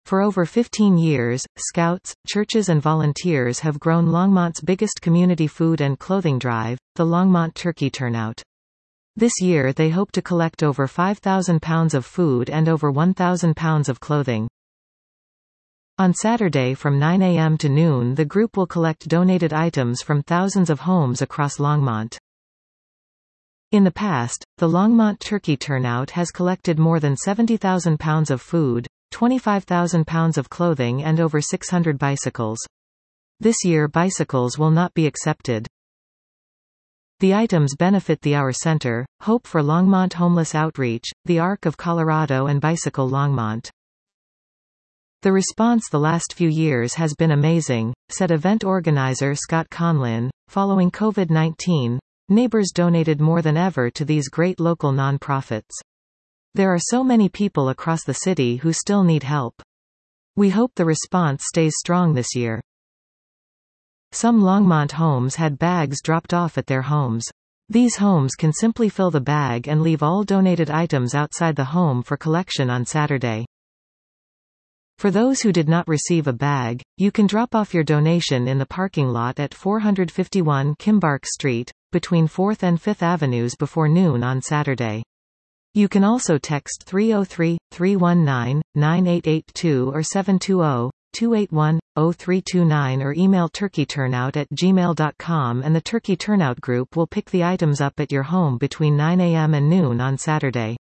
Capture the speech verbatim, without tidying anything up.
For over fifteen years, scouts, churches and volunteers have grown Longmont's biggest community food and clothing drive, the Longmont Turkey Turnout. This year they hope to collect over five thousand pounds of food and over one thousand pounds of clothing. On Saturday from nine a m to noon the group will collect donated items from thousands of homes across Longmont. In the past, the Longmont Turkey Turnout has collected more than seventy thousand pounds of food, twenty-five thousand pounds of clothing and over six hundred bicycles. This year bicycles will not be accepted. The items benefit the Our Center, Hope for Longmont Homeless Outreach, the Arc of Colorado and Bicycle Longmont. The response the last few years has been amazing, said event organizer Scott Conlin. Following COVID nineteen, neighbors donated more than ever to these great local nonprofits. There are so many people across the city who still need help. We hope the response stays strong this year. Some Longmont homes had bags dropped off at their homes. These homes can simply fill the bag and leave all donated items outside the home for collection on Saturday. For those who did not receive a bag, you can drop off your donation in the parking lot at four fifty-one Kimbark Street, between fourth and fifth Avenues before noon on Saturday. You can also text three oh three, three one nine, nine eight eight two or seven two zero, two eight one, zero three two nine or email turkeyturnout at gmail dot com and the Turkey Turnout group will pick the items up at your home between nine a m and noon on Saturday.